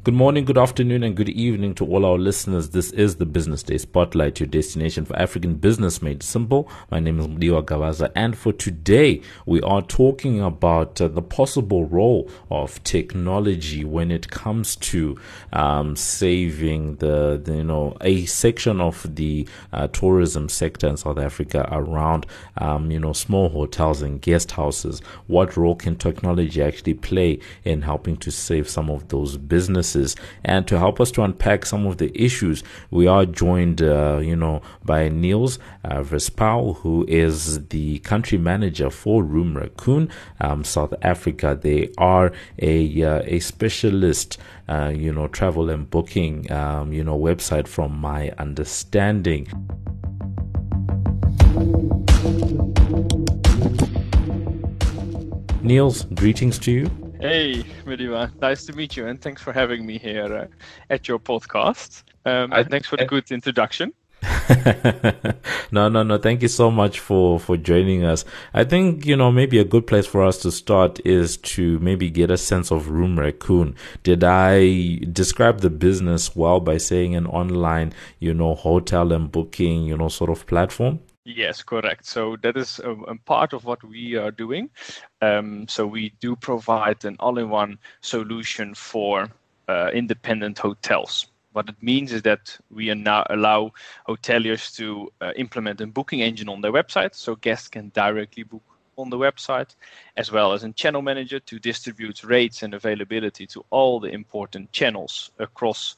Good morning, good afternoon, and good evening to all our listeners. This is the Business Day Spotlight, your destination for African business made simple. My name is Mdiwa Gavaza, and for today, we are talking about the possible role of technology when it comes to saving a section of the tourism sector in South Africa around small hotels and guest houses. What role can technology actually play in helping to save some of those businesses? And to help us to unpack some of the issues, we are joined, by Niels Verspauw, who is the country manager for Room Raccoon, South Africa. They are a specialist, travel and booking, website from my understanding. Niels, greetings to you. Hey, Mdiwa. Nice to meet you, and thanks for having me here at your podcast. Thanks for the good introduction. No. Thank you so much for joining us. I think, maybe a good place for us to start is to maybe get a sense of Room Raccoon. Did I describe the business well by saying an online, hotel and booking, sort of platform? Yes, correct. So that is a part of what we are doing. So we do provide an all-in-one solution for independent hotels. What it means is that we now allow hoteliers to implement a booking engine on their website, so guests can directly book on the website, as well as a channel manager to distribute rates and availability to all the important channels across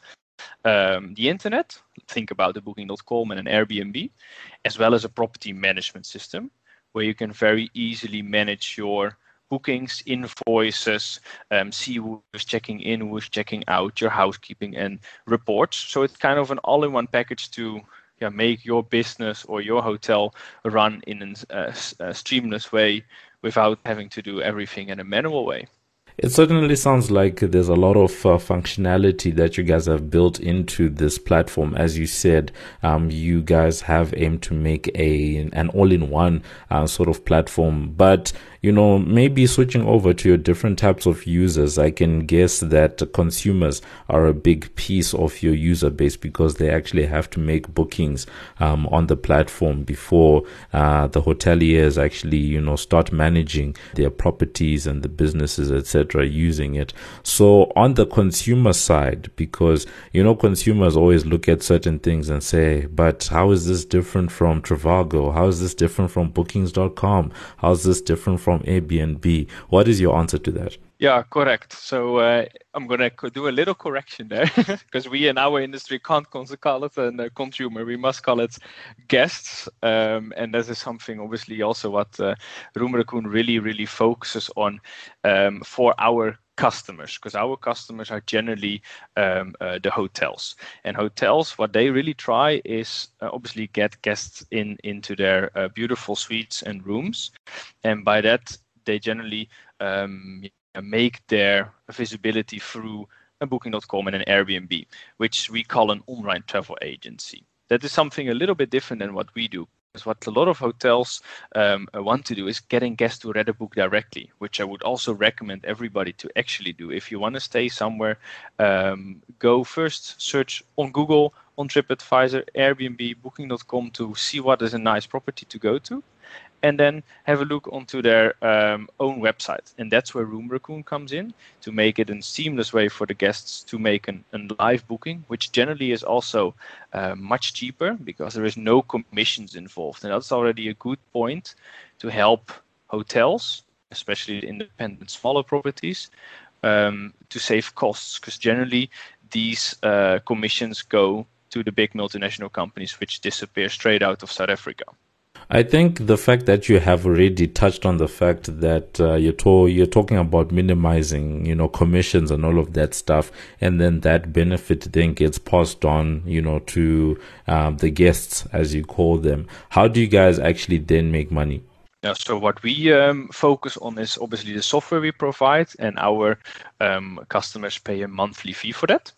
the internet. Think about the Booking.com and an Airbnb, as well as a property management system where you can very easily manage your bookings, invoices, see who is checking in, who is checking out, your housekeeping and reports. So it's kind of an all-in-one package to make your business or your hotel run in a seamless way without having to do everything in a manual way. It certainly sounds like there's a lot of functionality that you guys have built into this platform. As you said, you guys have aimed to make an all-in-one sort of platform. But, maybe switching over to your different types of users, I can guess that consumers are a big piece of your user base because they actually have to make bookings on the platform before the hoteliers actually, start managing their properties and the businesses, etc., using it. So on the consumer side, because, consumers always look at certain things and say, but how is this different from Trivago? How is this different from Bookings.com? How is this different from Airbnb? What is your answer to that? Yeah, correct. So I'm going to do a little correction there because we in our industry can't call it a consumer. We must call it guests. And that is something obviously also what Room Raccoon really, really focuses on for our customers, because our customers are generally the hotels. And hotels, what they really try is obviously get guests into their beautiful suites and rooms. And by that, they generally make their visibility through a Booking.com and an Airbnb, which we call an online travel agency. That is something a little bit different than what we do. Because what a lot of hotels want to do is getting guests to read a book directly, which I would also recommend everybody to actually do. If you want to stay somewhere, go first search on Google, on TripAdvisor, Airbnb, Booking.com to see what is a nice property to go to. And then have a look onto their own website. And that's where Room Raccoon comes in to make it a seamless way for the guests to make a live booking, which generally is also much cheaper because there is no commissions involved. And that's already a good point to help hotels, especially the independent smaller properties, to save costs, because generally these commissions go to the big multinational companies, which disappear straight out of South Africa. I think the fact that you have already touched on the fact that you're talking about minimizing, commissions and all of that stuff, and then that benefit then gets passed on, to the guests, as you call them. How do you guys actually then make money? Yeah, so what we focus on is obviously the software we provide, and our customers pay a monthly fee for that.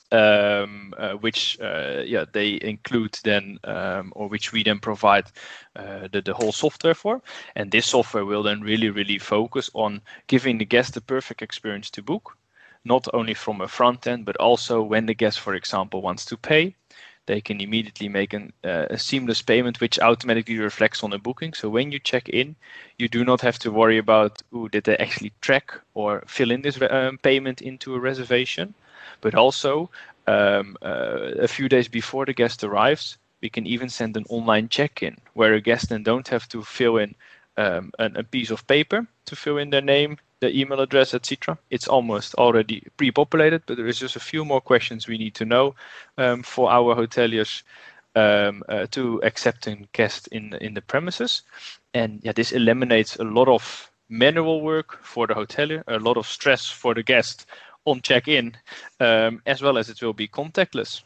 Which they include then, or which we then provide the whole software for. And this software will then really, really focus on giving the guest the perfect experience to book, not only from a front end, but also when the guest, for example, wants to pay, they can immediately make a seamless payment, which automatically reflects on the booking. So when you check in, you do not have to worry about, did they actually track or fill in this payment into a reservation? But also, a few days before the guest arrives, we can even send an online check-in where a guest then don't have to fill in a piece of paper to fill in their name, the email address, etc. It's almost already pre-populated, but there is just a few more questions we need to know for our hoteliers to accepting guests in the premises. And yeah, this eliminates a lot of manual work for the hotelier, a lot of stress for the guest on check-in, as well as it will be contactless.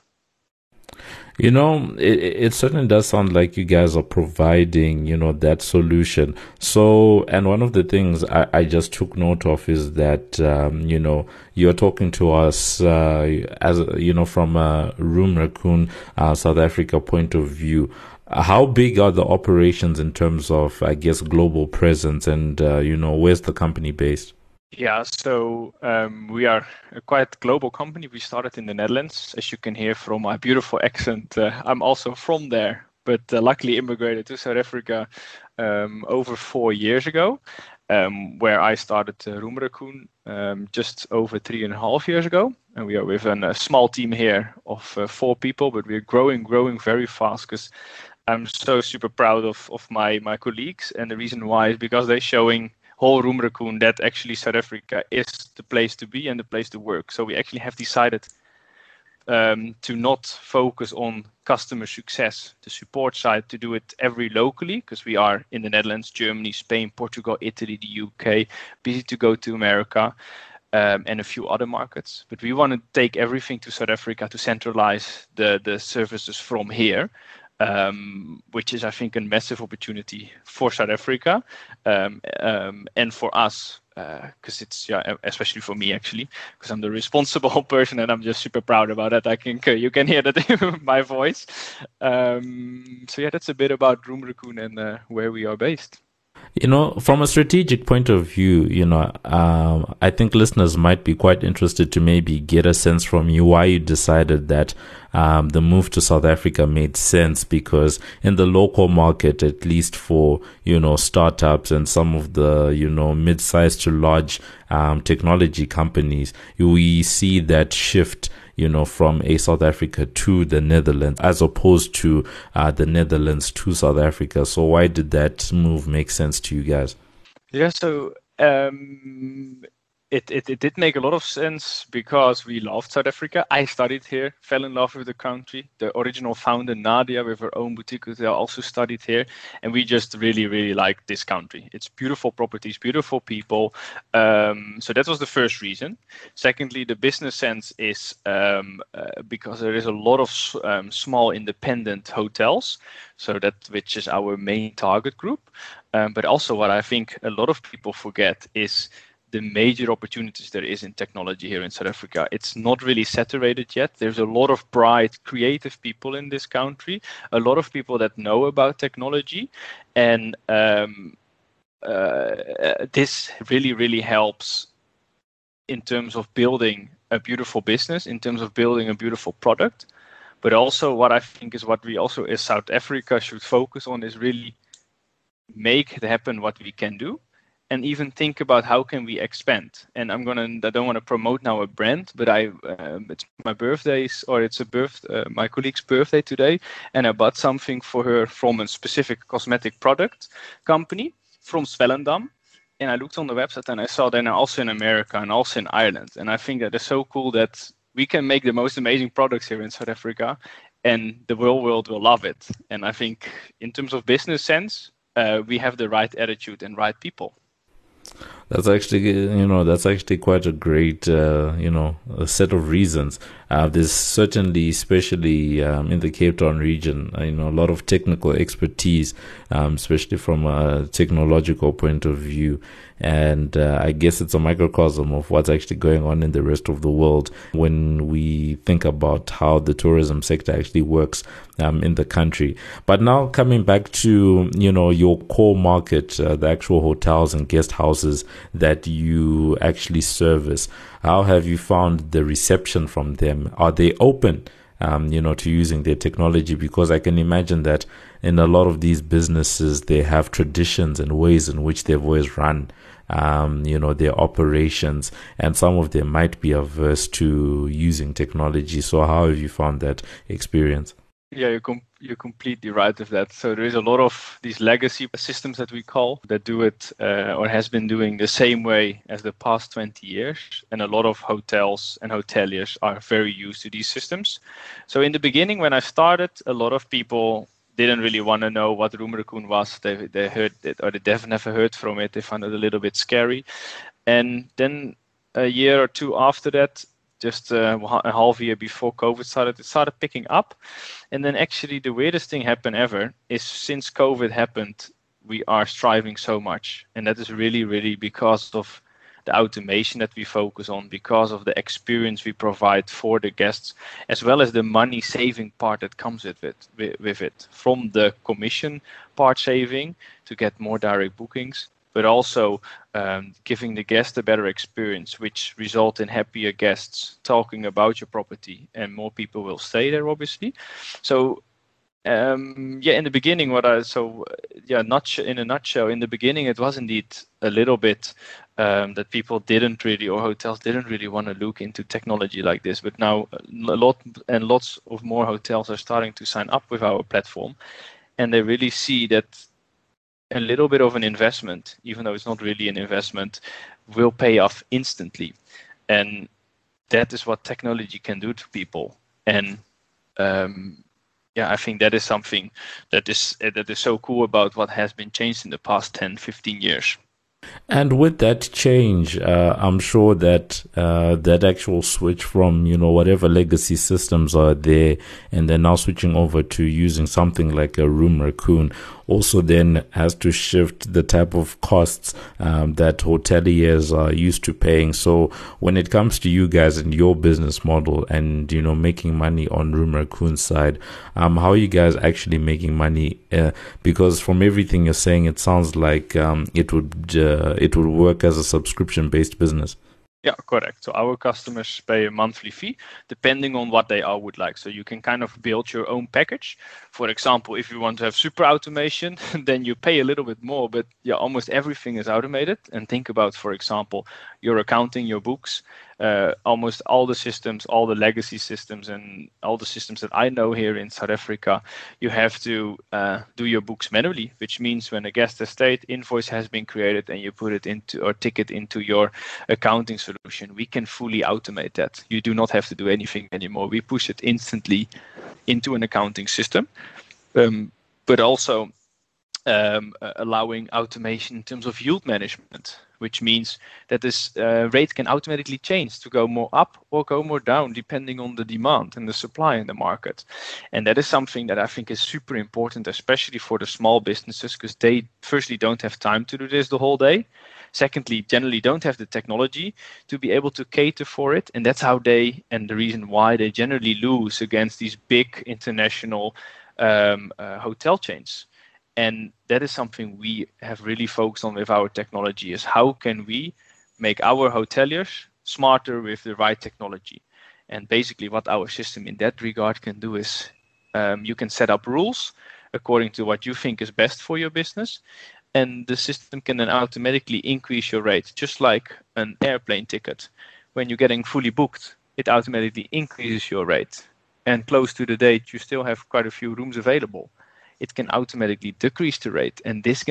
It certainly does sound like you guys are providing, that solution. So, and one of the things I just took note of is that, you're talking to us, from a Room Raccoon, South Africa point of view. How big are the operations in terms of, I guess, global presence and, where's the company based? Yeah, so we are a quite global company. We started in the Netherlands. As you can hear from my beautiful accent, I'm also from there, but luckily immigrated to South Africa over 4 years ago, where I started Room Raccoon just over 3.5 years ago. And we are with a small team here of 4 people, but we're growing very fast because I'm so super proud of my colleagues. And the reason why is because they're showing whole Room Raccoon that actually South Africa is the place to be and the place to work. So we actually have decided to not focus on customer success, the support side, to do it every locally, because we are in the Netherlands, Germany, Spain, Portugal, Italy, the UK, busy to go to America, and a few other markets. But we want to take everything to South Africa to centralize the services from here. Which is, I think, a massive opportunity for South Africa and for us, because it's, especially for me, actually, because I'm the responsible person and I'm just super proud about that. I think you can hear that in my voice. So, that's a bit about Room Raccoon and where we are based. From a strategic point of view, I think listeners might be quite interested to maybe get a sense from you why you decided that the move to South Africa made sense, because in the local market, at least for, startups and some of the, mid-sized to large technology companies, we see that shift from South Africa to the Netherlands, as opposed to the Netherlands to South Africa. So why did that move make sense to you guys? Yeah, so it did make a lot of sense because we loved South Africa. I studied here, fell in love with the country. The original founder, Nadia, with her own boutique hotel, also studied here. And we just really, really like this country. It's beautiful properties, beautiful people. So that was the first reason. Secondly, the business sense is because there is a lot of small independent hotels, so which is our main target group. But also what I think a lot of people forget is the major opportunities there is in technology here in South Africa. It's not really saturated yet. There's a lot of bright, creative people in this country, a lot of people that know about technology. And this really, really helps in terms of building a beautiful business, in terms of building a beautiful product. But also what I think is what we also as South Africa should focus on is really make it happen what we can do. And even think about how can we expand. And I don't want to promote now a brand, but it's my birthday's, or it's my colleague's birthday today, and I bought something for her from a specific cosmetic product company from Swellendam. And I looked on the website and I saw they're now also in America and also in Ireland. And I think that is so cool that we can make the most amazing products here in South Africa, and the whole world will love it. And I think in terms of business sense, we have the right attitude and right people. That's actually quite a great, a set of reasons. There's certainly, especially in the Cape Town region, a lot of technical expertise, especially from a technological point of view. And I guess it's a microcosm of what's actually going on in the rest of the world when we think about how the tourism sector actually works in the country. But now coming back to, your core market, the actual hotels and guest houses, that you actually service. How have you found the reception from them? Are they open, to using their technology? Because I can imagine that in a lot of these businesses, they have traditions and ways in which they've always run, their operations, and some of them might be averse to using technology. So how have you found that experience? Yeah, you're completely right with that. So there is a lot of these legacy systems that we call that do it or has been doing the same way as the past 20 years. And a lot of hotels and hoteliers are very used to these systems. So in the beginning, when I started, a lot of people didn't really want to know what Room Raccoon was. They heard it, or they've never heard from it. They found it a little bit scary. And then a year or two after that, just a half year before COVID started, it started picking up. And then actually the weirdest thing happened ever is since COVID happened, we are striving so much. And that is really, really because of the automation that we focus on, because of the experience we provide for the guests, as well as the money saving part that comes with it. From the commission part saving to get more direct bookings, but also giving the guest a better experience, which result in happier guests talking about your property, and more people will stay there, obviously. So, in the beginning, in a nutshell, in the beginning, it was indeed a little bit that people didn't really, or hotels didn't really want to look into technology like this. But now, lots of more hotels are starting to sign up with our platform, and they really see that a little bit of an investment, even though it's not really an investment, will pay off instantly. And that is what technology can do to people. And I think that is something that is so cool about what has been changed in the past 10, 15 years. And with that change, I'm sure that that actual switch from, whatever legacy systems are there, and then now switching over to using something like a Room Raccoon, also then has to shift the type of costs that hoteliers are used to paying. So when it comes to you guys and your business model and, making money on Room Raccoon's side, how are you guys actually making money? Because from everything you're saying, it sounds like it would work as a subscription-based business. Yeah, correct. So our customers pay a monthly fee depending on what they would like. So you can kind of build your own package. For example, if you want to have super automation, then you pay a little bit more, but almost everything is automated. And think about, for example, your accounting, your books, almost all the systems, all the legacy systems, and all the systems that I know here in South Africa, you have to do your books manually, which means when a guest has stayed, invoice has been created, and you put it into or ticket into your accounting solution. We can fully automate that. You do not have to do anything anymore. We push it instantly into an accounting system, but also allowing automation in terms of yield management, which means that this rate can automatically change to go more up or go more down depending on the demand and the supply in the market. And that is something that I think is super important, especially for the small businesses, because they firstly don't have time to do this the whole day. Secondly, generally don't have the technology to be able to cater for it. And that's how the reason why they generally lose against these big international hotel chains. And that is something we have really focused on with our technology, is how can we make our hoteliers smarter with the right technology. And basically what our system in that regard can do is you can set up rules according to what you think is best for your business. And the system can then automatically increase your rate, just like an airplane ticket. When you're getting fully booked, it automatically increases your rate. And close to the date, you still have quite a few rooms available. It can automatically decrease the rate. And this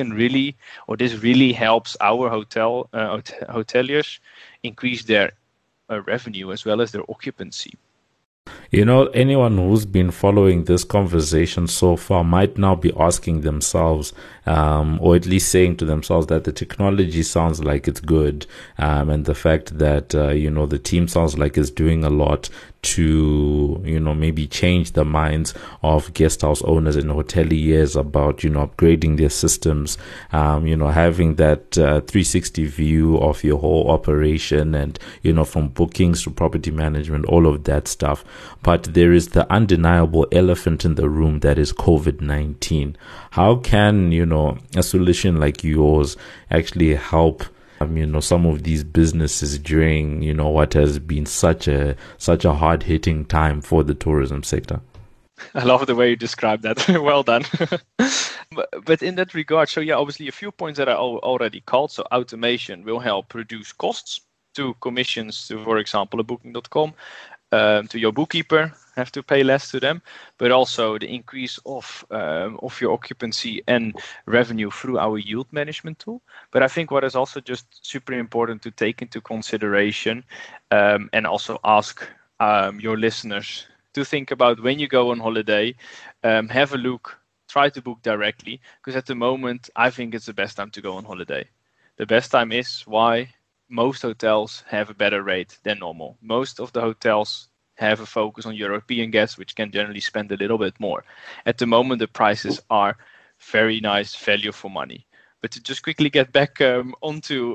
really helps our hoteliers increase their revenue as well as their occupancy. Anyone who's been following this conversation so far might now be asking themselves, or at least saying to themselves that the technology sounds like it's good, and the fact that, the team sounds like it's doing a lot to, maybe change the minds of guest house owners and hoteliers about, upgrading their systems, having that 360 view of your whole operation and, from bookings to property management, all of that stuff. But there is the undeniable elephant in the room that is COVID-19. How can, a solution like yours actually help some of these businesses during, what has been such a hard hitting time for the tourism sector. I love the way you describe that. Well done. But in that regard, so yeah, obviously a few points that I already called. So automation will help reduce costs to commissions to, for example, a Booking.com, to your bookkeeper, have to pay less to them, but also the increase of your occupancy and revenue through our yield management tool. But I think what is also just super important to take into consideration, and also ask your listeners to think about when you go on holiday, have a look, try to book directly, because at the moment, I think it's the best time to go on holiday. The best time is why most hotels have a better rate than normal. Most of the hotels have a focus on European guests, which can generally spend a little bit more. At the moment, the prices are very nice value for money. But to just quickly get back onto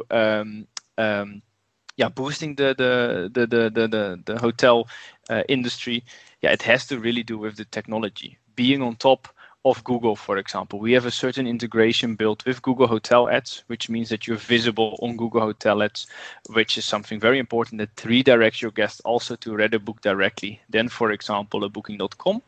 boosting the hotel industry, it has to really do with the technology. Being on top of Google, for example, we have a certain integration built with Google Hotel Ads, which means that you're visible on Google Hotel Ads, which is something very important that redirects your guests also to rather book directly than, for example, a Booking.com.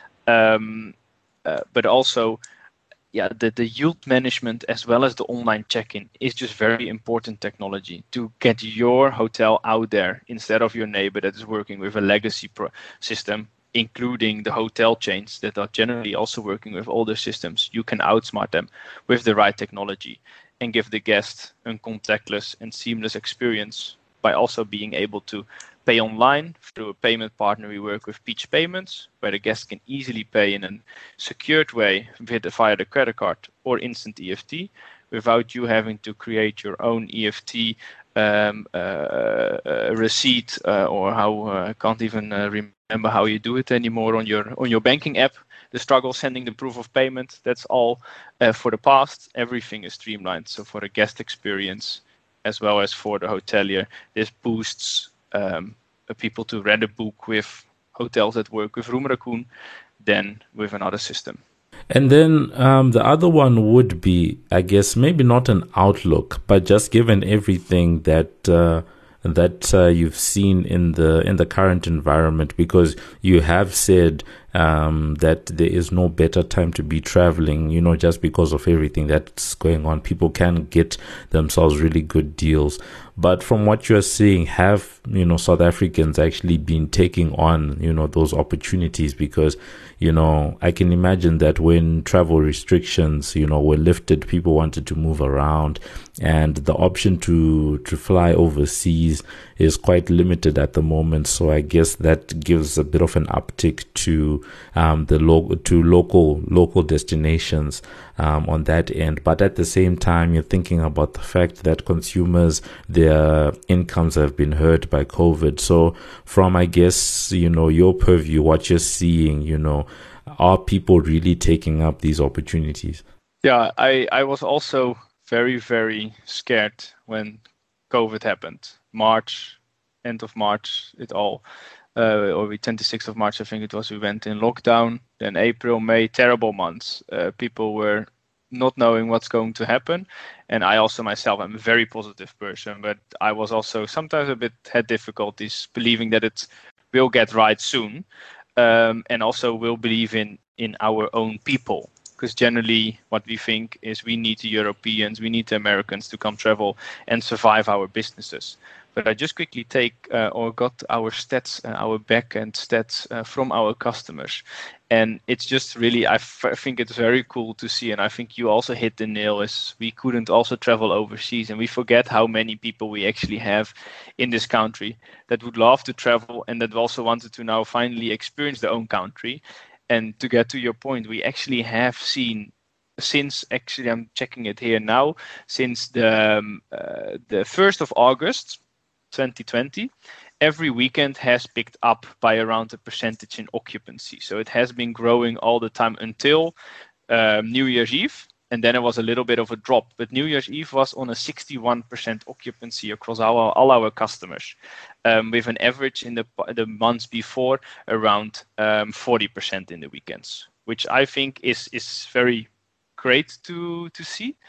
But also, the yield management as well as the online check-in is just very important technology to get your hotel out there instead of your neighbor that is working with a legacy system, including the hotel chains that are generally also working with older systems. You can outsmart them with the right technology and give the guest a contactless and seamless experience by also being able to pay online through a payment partner. We work with Peach Payments, where the guest can easily pay in a secured way via the credit card or instant EFT without you having to create your own EFT receipt, or how I can't even remember how you do it anymore on your banking app. The struggle sending the proof of payment, that's all for the past. Everything is streamlined. So for the guest experience as well as for the hotelier, this boosts people to rather book with hotels that work with Room Raccoon than with another system. And then the other one would be, I guess, maybe not an outlook, but just given everything that you've seen in the current environment, because you have said that there is no better time to be traveling, just because of everything that's going on. People can get themselves really good deals. But from what you're seeing, have, South Africans actually been taking on, those opportunities? Because, I can imagine that when travel restrictions, were lifted, people wanted to move around, and the option to fly overseas is quite limited at the moment. So I guess that gives a bit of an uptick to local destinations on that end. But at the same time, you're thinking about the fact that consumers, their incomes have been hurt by COVID. So from, I guess, your purview, what you're seeing, are people really taking up these opportunities? Yeah, I was also very, very scared when COVID happened. End of March, or 26th of March, I think it was, we went in lockdown. Then April, May, terrible months. People were not knowing what's going to happen. And I also myself, I'm a very positive person, but I was also sometimes had difficulties believing that it will get right soon. And also will believe in our own people. Because generally what we think is we need the Europeans, we need the Americans to come travel and survive our businesses. But I just quickly got our stats, our back-end stats from our customers. And it's just really, I think it's very cool to see. And I think you also hit the nail, is we couldn't also travel overseas. And we forget how many people we actually have in this country that would love to travel and that also wanted to now finally experience their own country. And to get to your point, we actually have seen, since actually I'm checking it here now, since the 1st of August, 2020, every weekend has picked up by around a percentage in occupancy. So it has been growing all the time until New Year's Eve. And then it was a little bit of a drop. But New Year's Eve was on a 61% occupancy across all our customers, with an average in the months before around 40% in the weekends, which I think is very great to see.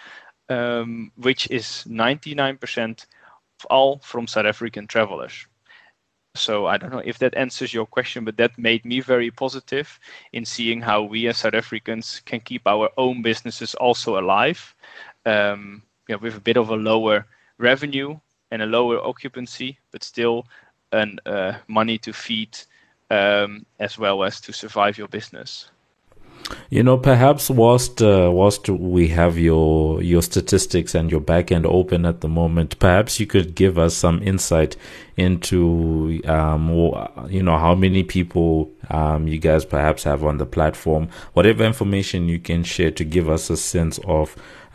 which is 99% of all from South African travelers. So I don't know if that answers your question, but that made me very positive in seeing how we as South Africans can keep our own businesses also alive, with a bit of a lower revenue and a lower occupancy, but still money to feed, as well as to survive your business. Perhaps whilst we have your statistics and your back end open at the moment, perhaps you could give us some insight into how many people you guys perhaps have on the platform. Whatever information you can share to give us a sense of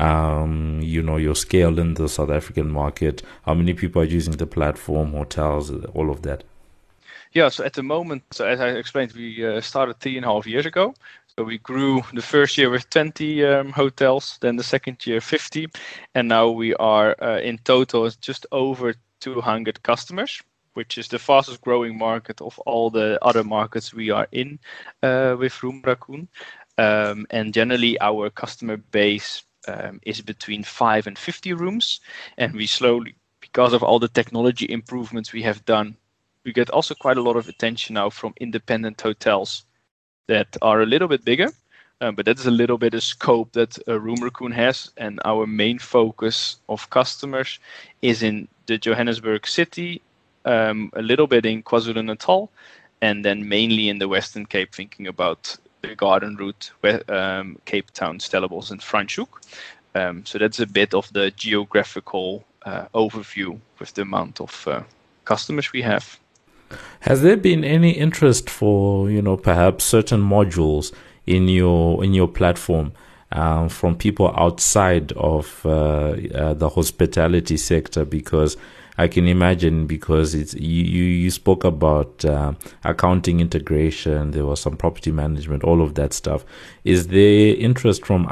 your scale in the South African market. How many people are using the platform, hotels, all of that? Yeah, so at the moment, so as I explained, we started 3.5 years ago. So we grew the first year with 20 hotels, then the second year 50, and now we are in total just over 200 customers, which is the fastest growing market of all the other markets we are in with Room Raccoon. And generally our customer base is between 5 and 50 rooms, and we slowly, because of all the technology improvements we have done, we get also quite a lot of attention now from independent hotels that are a little bit bigger, but that's a little bit of scope that Room Raccoon has. And our main focus of customers is in the Johannesburg city, a little bit in KwaZulu-Natal, and then mainly in the Western Cape, thinking about the Garden Route, Cape Town, Stellenbosch, and Franschhoek. So that's a bit of the geographical overview with the amount of customers we have. Has there been any interest for, perhaps certain modules in your platform from people outside of the hospitality sector? Because I can imagine, because it's you spoke about accounting integration, there was some property management, all of that stuff. Is there interest from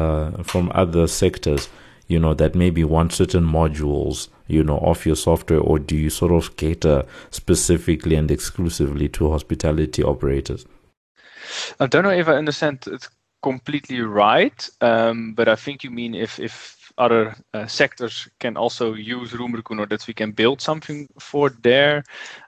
other sectors, that maybe want certain modules, of your software, or do you sort of cater specifically and exclusively to hospitality operators? I don't know if I understand it completely right, but I think you mean if other sectors can also use Room Raccoon, or that we can build something for their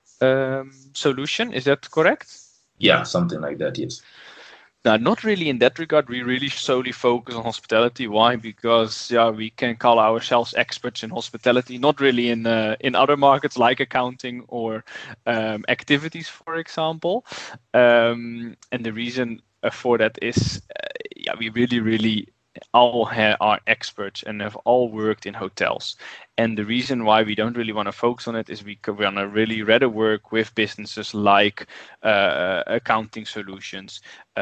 solution. Is that correct? Yeah, something like that, yes. Now, not really in that regard. We really solely focus on hospitality. Why? Because we can call ourselves experts in hospitality, not really in other markets like accounting or activities, for example. And the reason for that is, we really all are experts and have all worked in hotels. And the reason why we don't really want to focus on it is because we want to really rather work with businesses like accounting solutions,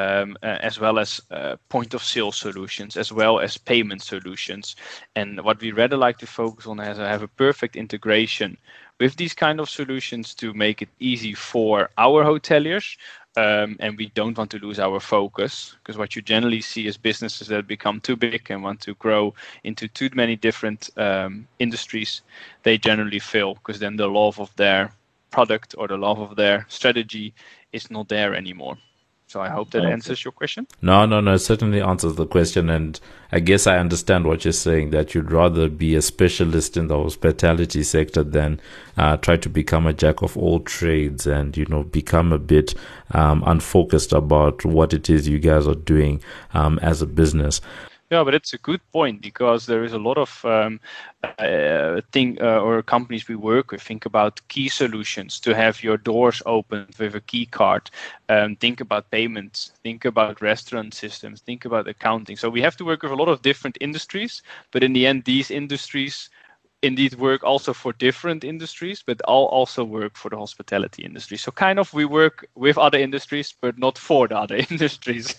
as well as point of sale solutions, as well as payment solutions. And what we rather like to focus on is have a perfect integration with these kind of solutions to make it easy for our hoteliers. And we don't want to lose our focus, because what you generally see is businesses that become too big and want to grow into too many different industries. They generally fail, because then the love of their product or the love of their strategy is not there anymore. So I hope that answers your question. No, it certainly answers the question. And I guess I understand what you're saying, that you'd rather be a specialist in the hospitality sector than try to become a jack of all trades and, become a bit unfocused about what it is you guys are doing as a business. Yeah, but it's a good point, because there is a lot of or companies we work with. Think about key solutions to have your doors opened with a key card. Think about payments. Think about restaurant systems. Think about accounting. So we have to work with a lot of different industries, but in the end, these industries indeed work also for different industries, but all also work for the hospitality industry. So kind of we work with other industries, but not for the other industries.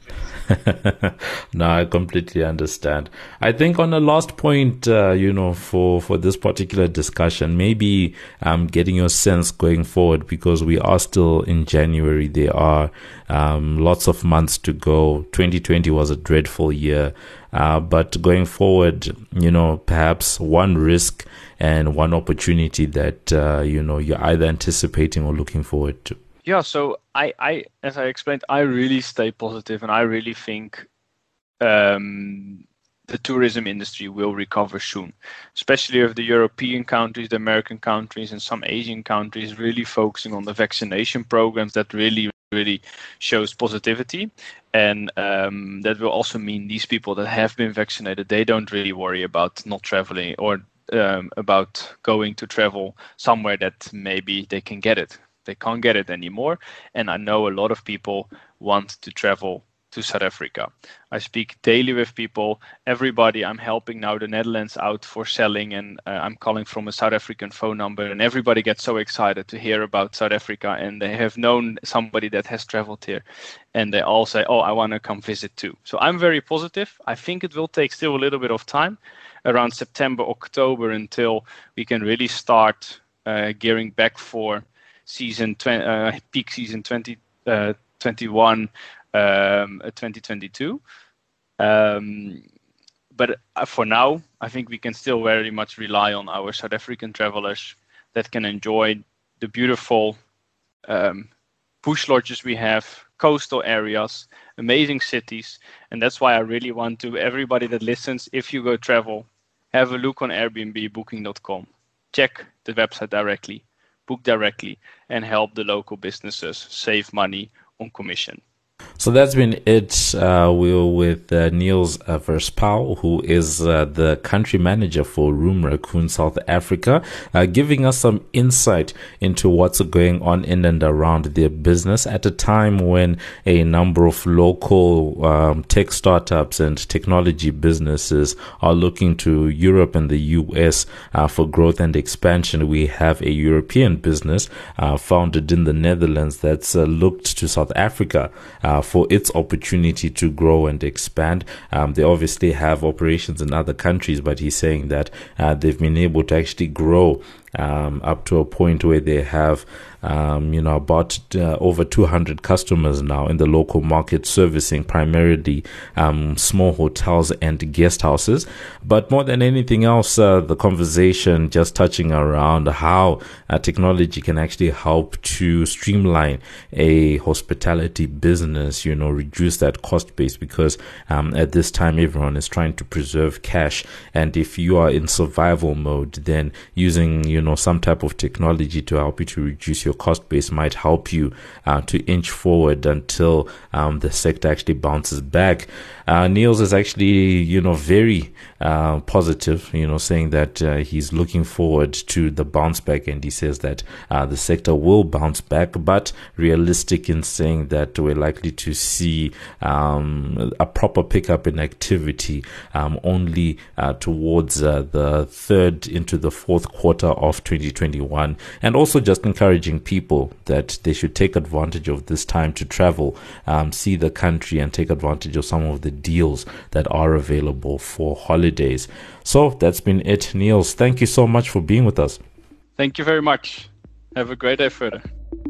No, I completely understand. I think on the last point, for this particular discussion, maybe getting your sense going forward, because we are still in January. There are lots of months to go. 2020 was a dreadful year. But going forward, perhaps one risk and one opportunity that, you're either anticipating or looking forward to. Yeah, so I as I explained, I really stay positive, and I really think the the tourism industry will recover soon, especially if the European countries, the American countries, and some Asian countries really focusing on the vaccination programs that really shows positivity. And that will also mean these people that have been vaccinated, they don't really worry about not traveling or about going to travel somewhere that maybe they can get it. They can't get it anymore. And I know a lot of people want to travel to South Africa. I speak daily with people. Everybody, I'm helping now the Netherlands out for selling, and I'm calling from a South African phone number, and everybody gets so excited to hear about South Africa, and they have known somebody that has traveled here, and they all say, oh, I want to come visit too. So I'm very positive. I think it will take still a little bit of time, around September, October, until we can really start gearing back for peak season 2021, 2022. But for now, I think we can still very much rely on our South African travelers that can enjoy the beautiful bush lodges we have, coastal areas, amazing cities. And that's why I really want to, everybody that listens, if you go travel, have a look on Airbnb, booking.com, check the website directly, book directly, and help the local businesses save money on commission. So that's been it. We were with Niels Verspauw, who is the country manager for Room Raccoon South Africa, giving us some insight into what's going on in and around their business at a time when a number of local tech startups and technology businesses are looking to Europe and the US for growth and expansion. We have a European business founded in the Netherlands that's looked to South Africa for its opportunity to grow and expand. They obviously have operations in other countries, but he's saying that they've been able to actually grow up to a point where they have about over 200 customers now in the local market, servicing primarily small hotels and guest houses. But more than anything else, the conversation just touching around how technology can actually help to streamline a hospitality business, reduce that cost base, because at this time everyone is trying to preserve cash. And if you are in survival mode, then using some type of technology to help you to reduce your cost base might help you to inch forward until the sector actually bounces back. Niels is actually, very positive, saying that he's looking forward to the bounce back, and he says that the sector will bounce back, but realistic in saying that we're likely to see a proper pickup in activity only towards the third into the fourth quarter of 2021, and also just encouraging people that they should take advantage of this time to travel, see the country, and take advantage of some of the deals that are available for holidays. So that's been it. Niels, thank you so much for being with us. Thank you very much. Have a great day further.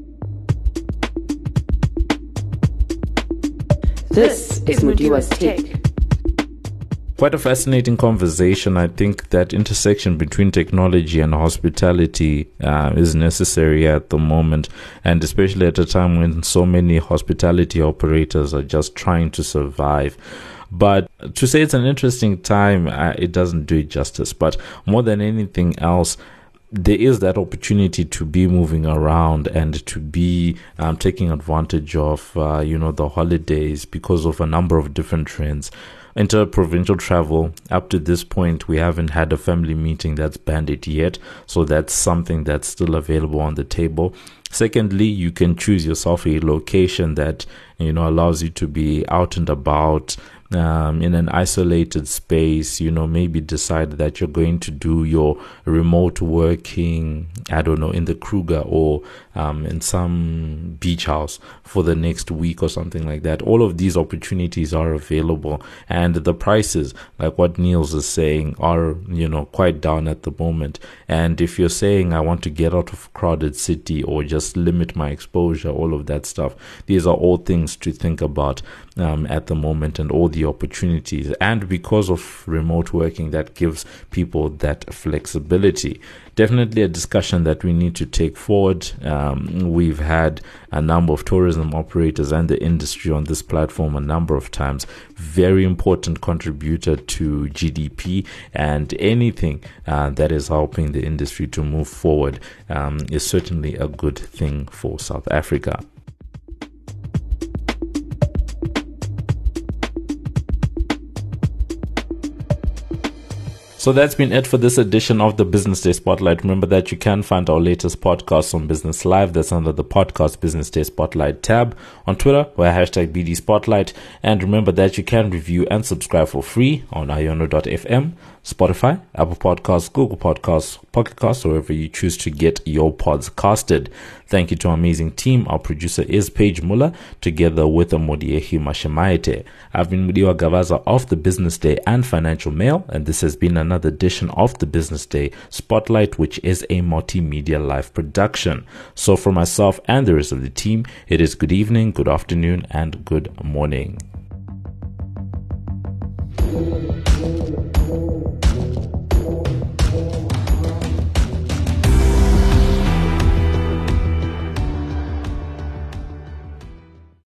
This is Mudiwa's Take. Quite a fascinating conversation. I think that intersection between technology and hospitality is necessary at the moment, and especially at a time when so many hospitality operators are just trying to survive. But to say it's an interesting time, it doesn't do it justice. But more than anything else, there is that opportunity to be moving around and to be taking advantage of, the holidays because of a number of different trends. Interprovincial travel, up to this point, we haven't had a family meeting that's banned it yet. So that's something that's still available on the table. Secondly, you can choose yourself a location that, allows you to be out and about, in an isolated space, maybe decide that you're going to do your remote working, in the Kruger or in some beach house for the next week or something like that. All of these opportunities are available, and the prices, like what Niels is saying, are, quite down at the moment. And if you're saying, I want to get out of a crowded city or just limit my exposure, all of that stuff, these are all things to think about at the moment, and all the see opportunities. And because of remote working, that gives people that flexibility. Definitely a discussion that we need to take forward. We've had a number of tourism operators and the industry on this platform a number of times. Very important contributor to GDP, and anything that is helping the industry to move forward is certainly a good thing for South Africa. So that's been it for this edition of the Business Day Spotlight. Remember that you can find our latest podcasts on Business Live. That's under the Podcast Business Day Spotlight tab. On Twitter, we're #BD Spotlight. And remember that you can review and subscribe for free on iono.fm, Spotify, Apple Podcasts, Google Podcasts, Pocket Casts, or wherever you choose to get your pods casted. Thank you to our amazing team. Our producer is Paige Muller, together with Amodiehi Mashemaite. I've been Mudiwa Gavaza of the Business Day and Financial Mail, and this has been another edition of the Business Day Spotlight, which is a multimedia live production. So for myself and the rest of the team, it is good evening, good afternoon, and good morning.